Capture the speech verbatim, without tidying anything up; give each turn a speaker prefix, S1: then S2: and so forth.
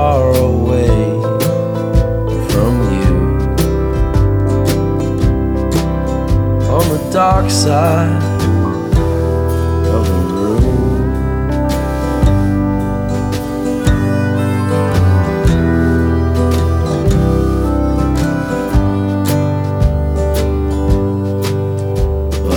S1: far away from you. On the dark side of the